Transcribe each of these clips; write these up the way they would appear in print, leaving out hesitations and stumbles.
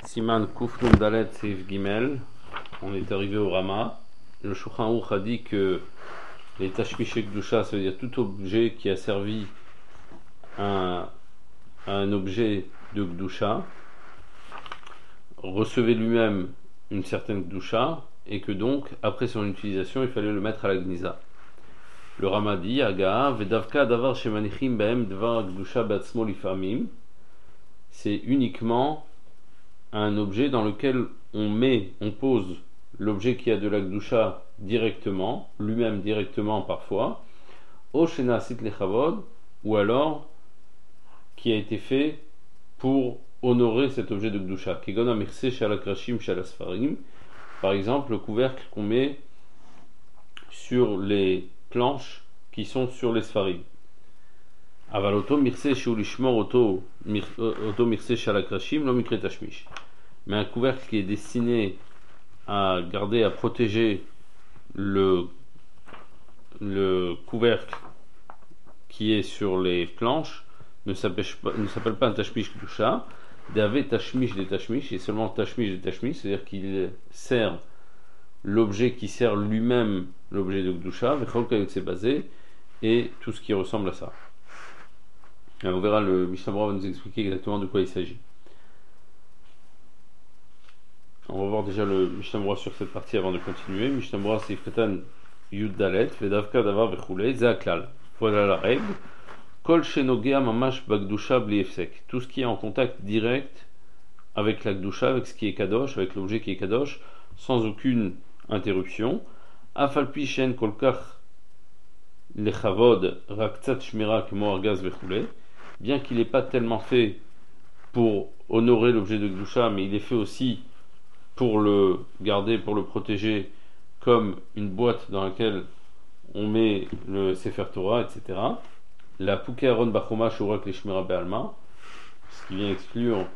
Siman Kufnum Dalet Seif Gimel, on est arrivé au Rama. Le Shulchan Aruch a dit que les Tashmish Kedusha, ça veut dire tout objet qui a servi à un objet de Kedusha, recevait lui-même une certaine Kedusha, et que donc, après son utilisation, il fallait le mettre à la Gniza. Le Rama dit, Aga, Vedavka Davar Shemanichim Behem Dvar Kedusha Batzmo Lifamim, c'est uniquement un objet dans lequel on pose l'objet qui a de la Kedusha directement, lui-même directement parfois, au Shena Sit Lechavod, ou alors qui a été fait pour honorer cet objet de Kedusha. Kegon Amirse Shalakrashim Shalasfarim, par exemple le couvercle qu'on met sur les planches qui sont sur les Sfarim. Aval auto mirse shulishmor auto mirse shalakrashim lo mikre tashmish. Mais un couvercle qui est destiné à garder, à protéger le couvercle qui est sur les planches ne s'appelle pas un tashmish kedusha. D'ave tashmish des tashmish, et seulement tashmish des tashmish, c'est-à-dire qu'il sert l'objet qui sert lui-même l'objet de kedusha, vechol kayotse basé, et tout ce qui ressemble à ça. Alors on verra, le Mishnah Berurah va nous expliquer exactement de quoi il s'agit. On va voir déjà le Mishnah Berurah sur cette partie avant de continuer. Mishnah Berurah c'est Ifretan Yud Dalet, Vedavka Davar Vechule, Zeaklal. Voilà la règle. Kol Shenogea Mamash Bagdusha Bli Efsek. Tout ce qui est en contact direct avec la Gdusha, avec ce qui est Kadosh, avec l'objet qui est Kadosh, sans aucune interruption. Afalpi Shen Kolkach Lechavod Raktsat Shmira Kemo Argaz Vechule. Bien qu'il n'est pas tellement fait pour honorer l'objet de Kedusha, mais il est fait aussi pour le garder, pour le protéger, comme une boîte dans laquelle on met le Sefer Torah, etc. La Pouké Aaron Bachoma Shurak Leshmira Be'alma, ce qui vient exclure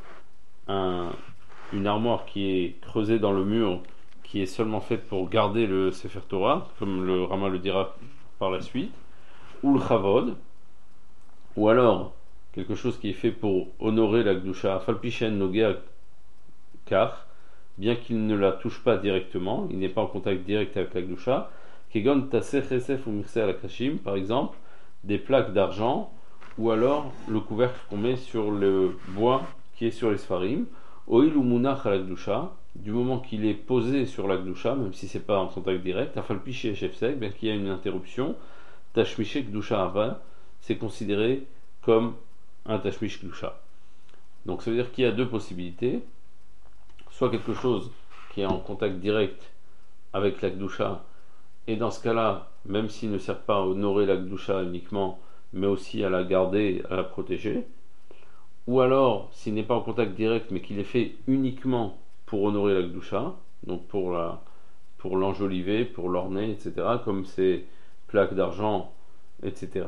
une armoire qui est creusée dans le mur, qui est seulement faite pour garder le Sefer Torah, comme le Rama le dira par la suite, ou le Chavod, ou alors quelque chose qui est fait pour honorer la Kedusha, Falpishen Nogea Kar, bien qu'il ne la touche pas directement, il n'est pas en contact direct avec la Kedusha, Kegon Taseh Chesef ou Mirse Alakashim, par exemple, des plaques d'argent, ou alors le couvercle qu'on met sur le bois qui est sur les Sfarim, Oil ou Munach à la Kedusha, du moment qu'il est posé sur la Kedusha, même si c'est pas en contact direct, Afalpiché Shefsek, bien qu'il y a une interruption, Tashmiché Kedusha Ava, c'est considéré comme un Tashmish Kedusha. Donc ça veut dire qu'il y a deux possibilités, soit quelque chose qui est en contact direct avec la Kedusha, et dans ce cas-là, même s'il ne sert pas à honorer la Kedusha uniquement, mais aussi à la garder, à la protéger, ou alors s'il n'est pas en contact direct, mais qu'il est fait uniquement pour honorer la Kedusha, donc pour l'enjoliver, pour l'orner, etc., comme ces plaques d'argent, etc.,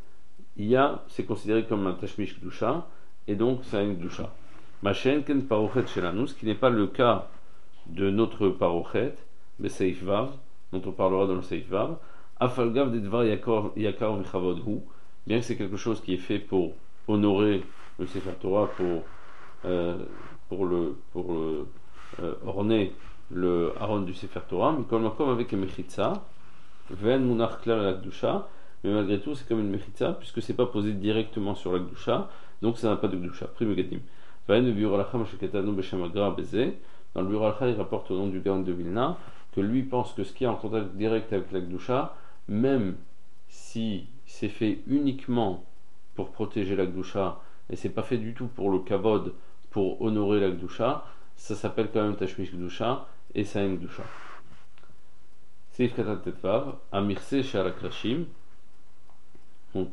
c'est considéré comme un tashmish kedusha, et donc c'est une kedusha. Machen ken parochet shelanu, ce qui n'est pas le cas de notre parochet, le seif vav, dont on parlera dans le seif vav, afalgav dedvar yakar v'chavodhu, bien que c'est quelque chose qui est fait pour honorer le Sefer Torah, pour orner le haron du Sefer Torah, mais comme avec un mechitza, ven munach klal la kedusha, mais malgré tout c'est comme une mechitza puisque c'est pas posé directement sur la Kedusha, donc ça n'a pas de Kedusha. Prime Gadim. Dans le Biur Al-Kha, il rapporte au nom du Gaon de Vilna que lui pense que ce qui est en contact direct avec la Kedusha, même si c'est fait uniquement pour protéger la Kedusha et c'est pas fait du tout pour le Kavod, pour honorer la Kedusha, ça s'appelle quand même Tashmish Kedusha et ça a une Kedusha. Seif Katan Tetvav, Amirse Shalakrashim. Donc,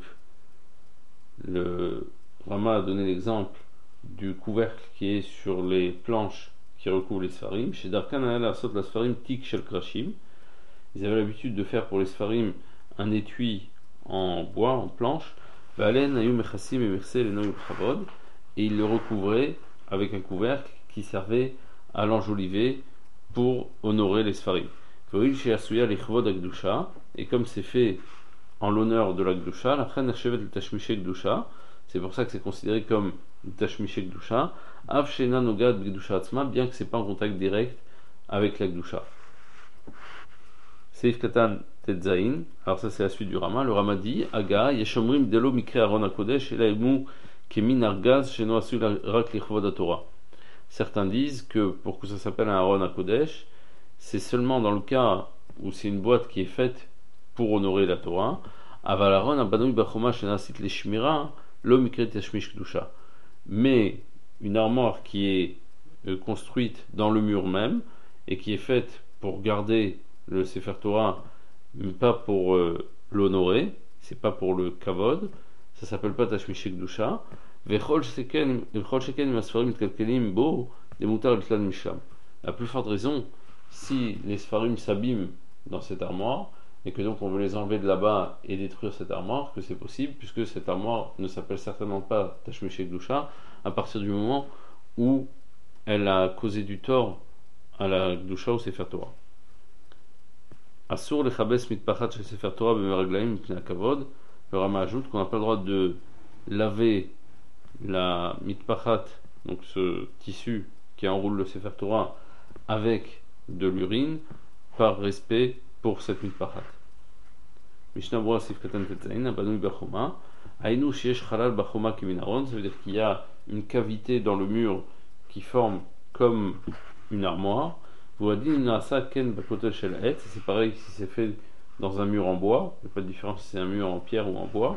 le Rama a donné l'exemple du couvercle qui est sur les planches qui recouvrent les Sfarim. Chez Darkan la Sot la Sfarim Tik Shel Krashim. Ils avaient l'habitude de faire pour les Sfarim un étui en bois, en planche. Valen Ayum Echassim et Mirse le Noyum Chavod. Et ils le recouvraient avec un couvercle qui servait à l'enjoliver pour honorer les Sfarim. Et comme c'est fait en l'honneur de la Kedusha, la reine achève le Tashmiché Kedusha, C'est pour ça que c'est considéré comme Tashmish Kedusha. Av Shena Nogad B'Kedusha Atzma, bien que c'est pas en contact direct avec la Kedusha. Seif Katan Tetzain, alors ça c'est la suite du Rama. Le Rama dit Aga, Yeshomrim Delo Mikre Aaron HaKodesh, Elaimu Kemin Argaz, Sheno Asu Rak Lichvod Torah. Certains disent que pour que ça s'appelle un Aaron HaKodesh, c'est seulement dans le cas où c'est une boîte qui est faite pour honorer la Torah. Aval Aaron Abanui Bachoma Shenasit Leshmira, Lo Mikre Tashmish Kedusha. Mais une armoire qui est construite dans le mur même et qui est faite pour garder le Sefer Torah, mais pas pour l'honorer, c'est pas pour le kavod, ça s'appelle pas Tashmish Kedusha. Vechol sheken masfarim mitkalkelim bo demutar l'itlan mishlam. La plus forte raison, si les sfarim s'abîment dans cette armoire et que donc on veut les enlever de là-bas et détruire cette armoire, que c'est possible puisque cette armoire ne s'appelle certainement pas Tashmish Kedusha à partir du moment où elle a causé du tort à la Kedusha ou Sefer Torah. Asur lechabes mitpachat shel Sefer Torah b'meraglaim mipnei hakavod. Le Rama ajoute qu'on n'a pas le droit de laver la mitpachat, donc ce tissu qui enroule le Sefer Torah, avec de l'urine, par respect pour cette mitpachat. Mishnah Brura Sif Katan Tetzain, Abanui Bachoma, Ainu Shiesh Chalal Bachoma Kemin Aron, ça veut dire qu'il y a une cavité dans le mur qui forme comme une armoire. C'est pareil si c'est fait dans un mur en bois, il n'y a pas de différence si c'est un mur en pierre ou en bois.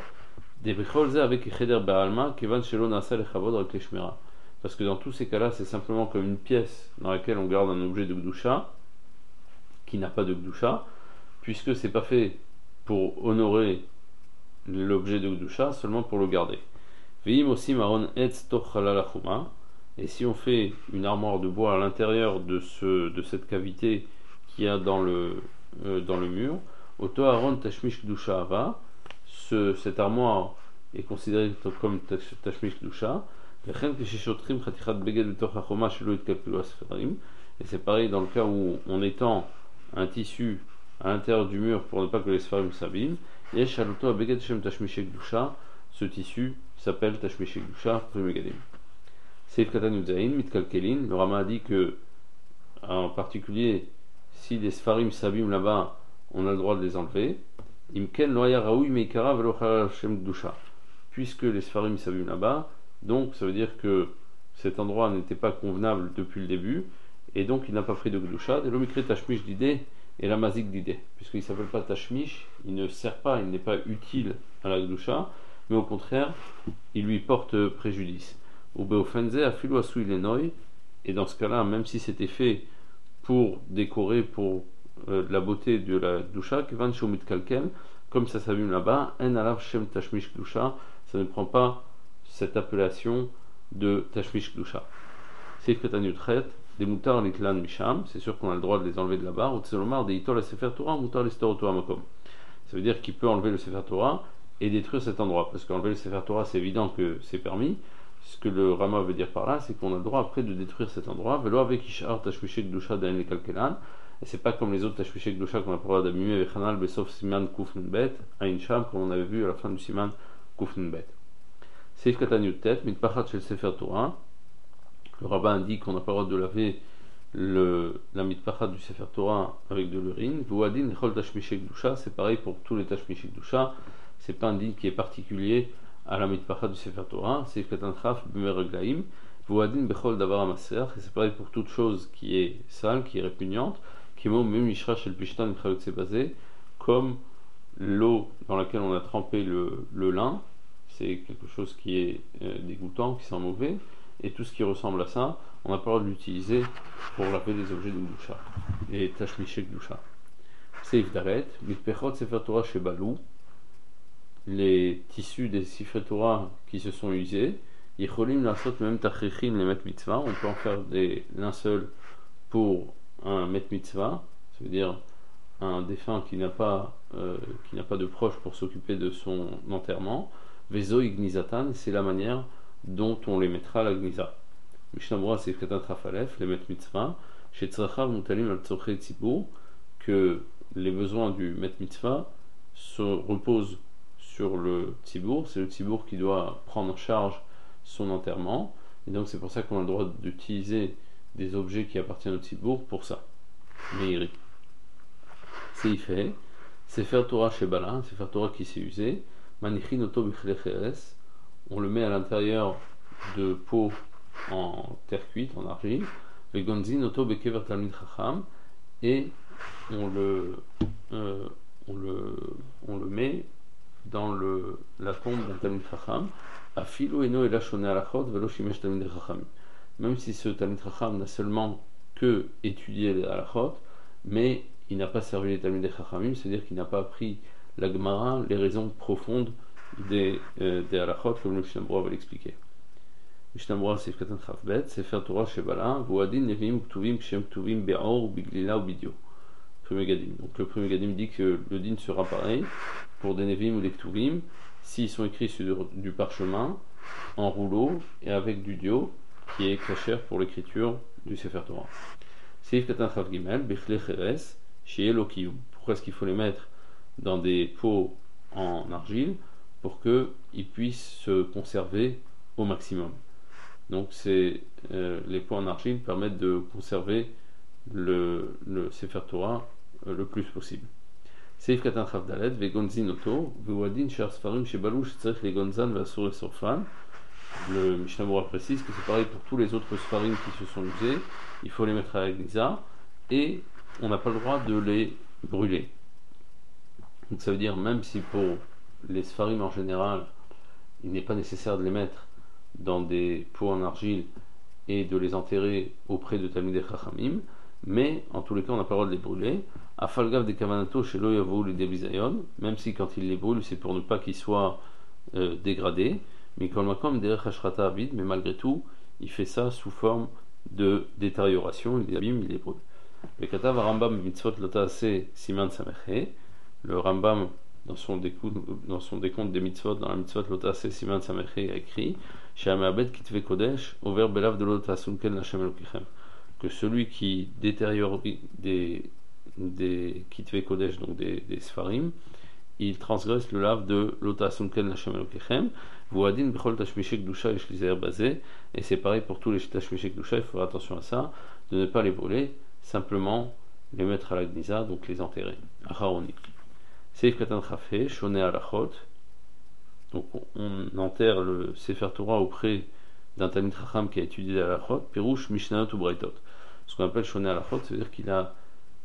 Parce que dans tous ces cas-là, c'est simplement comme une pièce dans laquelle on garde un objet de Gdusha qui n'a pas de Gdusha, puisque c'est pas fait pour honorer l'objet de Gdusha, seulement pour le garder. Et si on fait une armoire de bois à l'intérieur de cette cavité qu'il y a dans le mur, Oto Aaron Tashmish Kedusha Ava, cette armoire est considérée comme Tashmish Kedusha. Et c'est pareil dans le cas où on étend un tissu à l'intérieur du mur pour ne pas que les sfarim s'abîment. Ce tissu s'appelle Tashmish Kedusha Primegadim. Seif Katan Yudzaïn, Mitkalkelin, le Rama a dit que, en particulier, si les sfarim s'abîment là-bas, on a le droit de les enlever. Imken loya raoui meikara velo shem Kedusha. Puisque les sfarim s'abîment là-bas, donc ça veut dire que cet endroit n'était pas convenable depuis le début, et donc il n'a pas pris de Kedusha. Et l'omikre Tashmish d'idée et la mazik d'idée. Puisqu'il ne s'appelle pas Tashmish, il ne sert pas, il n'est pas utile à la Kedusha, mais au contraire, il lui porte préjudice. Et dans ce cas-là, même si c'était fait pour décorer, pour la beauté de la Kedusha, comme ça s'abîme là-bas, en alav shem tashmish Kedusha, ça ne prend pas cette appellation de tashmish Kedusha. C'est que Tanyutret, des moutard l'itlan misham, c'est sûr qu'on a le droit de les enlever de là-bas, ou tselomar des itol la sefer Torah, moutar l'histor Torah makom. Ça veut dire qu'il peut enlever le sefer Torah et détruire cet endroit, parce qu'enlever le sefer Torah, c'est évident que c'est permis. Ce que le Rama veut dire par là, c'est qu'on a le droit après de détruire cet endroit. Velo avec Ishar Tashmish Kedusha d'Ain le Kalkelan. Et c'est pas comme les autres Tashmish Kedusha qu'on a pas le droit d'abîmer avec Hanal Besof Siman Kuf Nunbet, Ain Sham, comme on avait vu à la fin du Siman Kuf Nunbet. Seif Katan Yutet, Mitpachat Shel Sefer Torah. Le Rabbin indique qu'on n'a pas le droit de laver la Mitpachat du Sefer Torah avec de l'urine. Vouadin Chol Tashmish Kedusha, c'est pareil pour tous les Tashmish Kedusha. C'est pas un din qui est particulier à la mitpachat du Sefer Torah, c'est Katan Chaf b'meraglaim, v'uadin bechol davar amaser, et c'est pareil pour toute chose qui est sale, qui est répugnante, qui mot même mishra shel pishtan m'chalot sebazé, comme l'eau dans laquelle on a trempé le lin, c'est quelque chose qui est dégoûtant, qui sent mauvais, et tout ce qui ressemble à ça, on n'a pas le droit de l'utiliser pour laver des objets de Kedusha, et tashmish Kedusha. Seif daret, mitpechot Sefer Torah shebalou, les tissus des Sefer Torah qui se sont usés, yicholim lasot même tachrichim les met mitzvah, on peut en faire des linceuls pour un met mitzvah, ça veut dire un défunt qui n'a pas de proche pour s'occuper de son enterrement. Vezo ignizatan, c'est la manière dont on les mettra à la gniza. Mishnah Brura c'est Katan Trafalef, les met mitzvah, chez tzrachav mutalim al tzorchei tzibur, que les besoins du met mitzvah se reposent sur le tzibour. C'est le tzibour qui doit prendre en charge son enterrement. Et donc c'est pour ça qu'on a le droit d'utiliser des objets qui appartiennent au tzibour pour ça. Meiri. C'est y fait. Sefer Torah chez Bala, Sefer Torah qui s'est usé. Manichin oto b'chlecheres. On le met à l'intérieur de pots en terre cuite, en argile. Le gonzin oto bekever talmid chacham. Et on le met dans la tombe d'un talmid chacham. Afilo eno ela shone alachot velo shimesh talmid chacham. Même si ce talmid chacham n'a seulement que étudié les halachot, mais il n'a pas servi les talmid chachamim, c'est-à-dire qu'il n'a pas appris la Gemara, les raisons profondes des halachot, comme le Mishnah Berurah va l'expliquer. Mishnah Berurah c'est Katan Chavbet, Sefer Torah Shebala, Vuadin Neviim Ktuvim Kshem Ktuvim Be'or Biglila ou Bidio. Premier Gadim. Donc le premier Gadim dit que le din sera pareil pour des Neviim ou des Ktuvim s'ils sont écrits sur du parchemin en rouleau et avec du dio qui est cachère pour l'écriture du Sefer Torah. Seif Katan Chav Gimel Bechle Cheres Shie Lokiyum. Pourquoi est-ce qu'il faut les mettre dans des pots en argile pour qu'ils puissent se conserver au maximum? Donc les pots en argile permettent de conserver le Sefer Torah le plus possible. Seif Katan Chav Dalet Vegonzin Oto Vewadin Shar Sfarim Shebalu Shetzarech Legonzan Vasur et Sorfan. Le Mishnah Berurah précise que c'est pareil pour tous les autres Sfarim qui se sont usés. Il faut les mettre à l'Agniza et on n'a pas le droit de les brûler. Donc ça veut dire même si pour les Sfarim en général il n'est pas nécessaire de les mettre dans des pots en argile et de les enterrer auprès de Talmidei Chachamim, mais en tous les cas on n'a pas le droit de les brûler. Afalgav de Kavanato chez Loyavou le Debizayon, même si quand il les brûle c'est pour ne pas qu'ils soient dégradés, mais comme derech hashrata avid, mais malgré tout il fait ça sous forme de détérioration, il les abîme, il les brûle. Le Katav Rambam mitzvot lotaase siman sameche, le Rambam dans son décompte des mitzvot, dans la mitzvot lotaase siman sameche a écrit She'amabed kitve kodesh over belav de lotasunken lachem elokichem, que celui qui détériore des kitve kodesh, donc des sfarim, il transgresse le lave de lotasunken lachem elokichem. Vuadin bechol tashmishek dusha et shlizer basé, et c'est pareil pour tous les tashmishek dusha, il faut faire attention à ça, de ne pas les brûler, simplement les mettre à la gnisa, donc les enterrer. Acharonik. Seif katan chafé, shoné alachot. Donc on enterre le Sefer Torah auprès d'un Talmid Chacham qui a étudié alachot, Pirouche Mishnayot ou Braitot. Ce qu'on appelle shoné alachot, c'est-à-dire qu'il a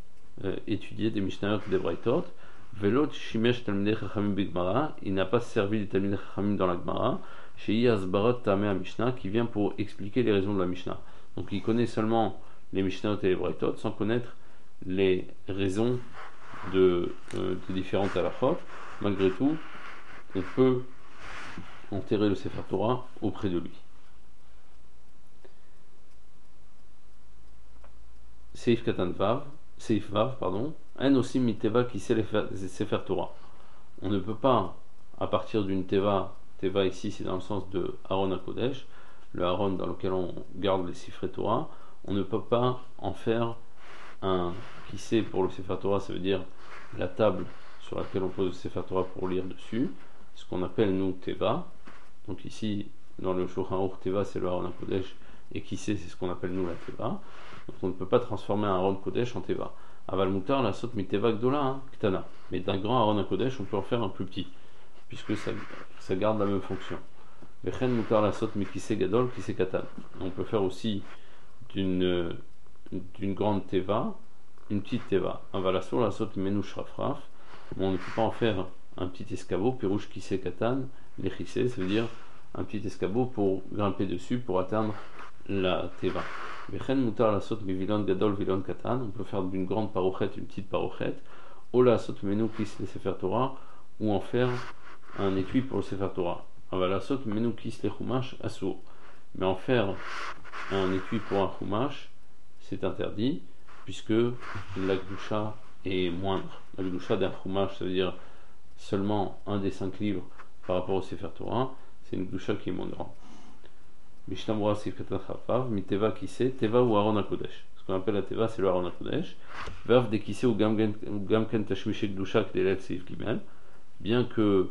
étudié des Mishnayot et des Braitot. Velot shimesh talmidei chachamim b'Gemara, il n'a pas servi des talmidei chachamim dans la Gemara. Shei asbarot tamei Mishnah, qui vient pour expliquer les raisons de la Mishnah. Donc il connaît seulement les Mishnayot et les Braitot sans connaître les raisons des différentes halachot. Malgré tout, on peut enterrer le Sefer Torah auprès de lui. Seif Katan Vav, Seif Vav, pardon. Un aussi miteva qui sait les Sefer Torah. On ne peut pas, à partir d'une teva ici c'est dans le sens de Aaron HaKodesh, le Aaron dans lequel on garde les Sifrei Torah, on ne peut pas en faire un kissé pour le Sefer Torah, ça veut dire la table sur laquelle on pose le Sefer Torah pour lire dessus, ce qu'on appelle nous teva. Donc ici, dans le Shulchan Aruch, teva c'est le Aaron HaKodesh, et kissé c'est ce qu'on appelle nous la teva. Donc on ne peut pas transformer un Aaron Kodesh en teva. Aval mutar la sot miteva gdola, ktana. Mais d'un grand Aaron HaKodesh, on peut en faire un plus petit, puisque ça garde la même fonction. Vechen mutar la sot mikise gadol, kise katan. On peut faire aussi d'une grande teva, une petite teva. Avalasur la sot menouch rafraf. Mais on ne peut pas en faire un petit escabeau, pirouche kise katan, lechise, ça veut dire un petit escabeau pour grimper dessus, pour atteindre la teva. Vechen mutar la sot mi vilon gadol vilon katan. On peut faire d'une grande parochette une petite parochette. Ola sot menu kis le Sefer Torah, ou en faire un étui pour le Sefer Torah. Avala sot menu kis le chumash asur. Mais en faire un étui pour un chumash, c'est interdit, puisque la gdusha est moindre. La gdusha d'un chumash, ça veut dire seulement un des 5 livres par rapport au Sefer Torah, c'est une gdusha qui est moins grande. Mishnah Berurah Seif Katan Chafav, miteva kise, teva ou Aaron HaKodesh. Ce qu'on appelle la teva, c'est le Aaron HaKodesh. Verv de kise ou gamken tashmishek gdusha k'delel Seif Gimel. Bien que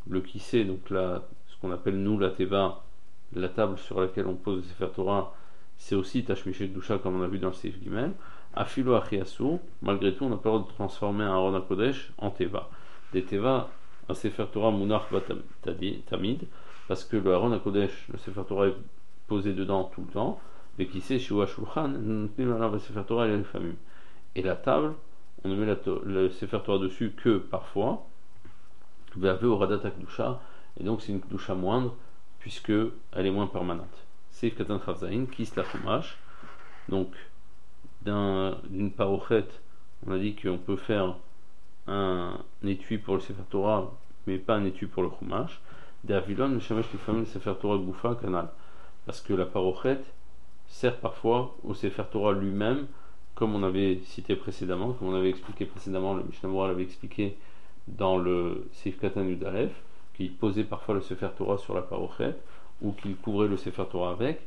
le kissé, donc là, ce qu'on appelle nous la teva, la table sur laquelle on pose le Sefer Torah, c'est aussi Tashmiché Doucha comme on a vu dans le Seif Gimel. Afilo Achiasu, malgré tout, on n'a pas le droit de transformer un Aron HaKodesh en teva. Des teva, un Sefer Torah Munach Tamid, parce que le Aron HaKodesh, le Sefer Torah est posé dedans tout le temps, mais qui sait Shua Shulchan, le Sefer Torah et les familles. Et la table, on ne met le Sefer Torah dessus que parfois, au Radat Akdusha, et donc c'est une Kdusha moindre, puisque elle est moins permanente. Seif Katan Chavzaïn, Kis la Chumash, donc d'une parochette, on a dit qu'on peut faire un étui pour le Sefer Torah, mais pas un étui pour le Chumash. D'Avilon, le Shemesh Lifamim, le Sefer Torah Goufa, Canal. Parce que la parochette sert parfois au Sefer Torah lui-même, comme on avait cité précédemment, comme on avait expliqué précédemment, le Mishnah Moral l'avait expliqué dans le Seif Katan Yudalef, qu'il posait parfois le Sefer Torah sur la parochette, ou qu'il couvrait le Sefer Torah avec.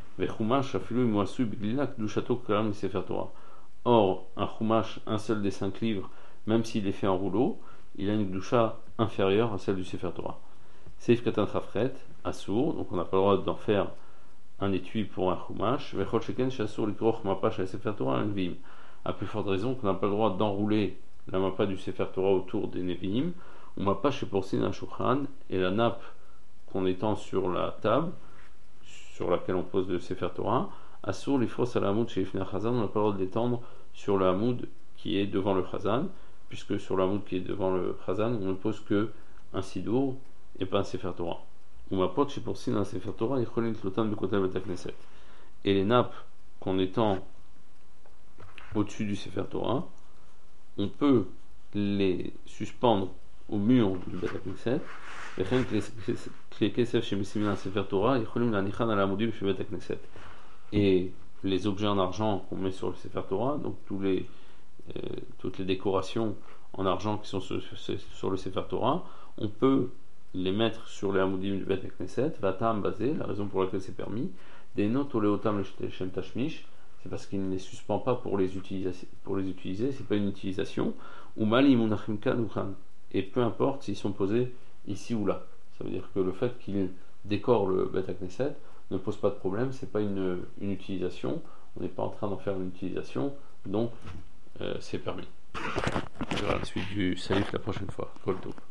Or, un chumash, un seul des 5 livres, même s'il est fait en rouleau, il a une gdusha inférieure à celle du Sefer Torah. Seif Katan Chafret, Assour, donc on n'a pas le droit d'en faire un étui pour un chumash. Vechol Sheken, Shassour, Likroch, Mappa, Sefer Torah, Nevi'im. À plus forte raison qu'on n'a pas le droit d'enrouler la mappa du Sefer Torah autour des Nevi'im, ou Mappa chez Porcine un Shulchan, et la nappe qu'on étend sur la table, sur laquelle on pose le Sefer Torah, Assour, l'ifros à la hamoud chez Ifner Chazan, on n'a pas le droit de l'étendre sur la hamoud qui est devant le Chazan, puisque sur la hamoud qui est devant le Chazan, on ne pose que un sidour et pas un Sefer Torah. Ou ma pote chez Porcine un Sefer Torah, Yicholin Tlotan Bekotel Betakneset. Et les nappes qu'on étend au-dessus du Sefer Torah, on peut les suspendre au mur du Betakneset. Et les objets en argent qu'on met sur le Sefer Torah, donc toutes les décorations en argent qui sont sur le Sefer Torah, on peut les mettre sur les Hamoudim du Bet Knesset, Vatam basé, la raison pour laquelle c'est permis, des notes au Leotam le Shem Tashmish, c'est parce qu'il ne les suspend pas pour les utiliser, c'est pas une utilisation, ou Mali Munachim Kan ou Khan. Et peu importe s'ils sont posés ici ou là. Ça veut dire que le fait qu'il décore le Bet Knesset ne pose pas de problème, c'est pas une utilisation, on n'est pas en train d'en faire une utilisation, donc c'est permis. On verra la suite du Salif la prochaine fois. Kol Tov.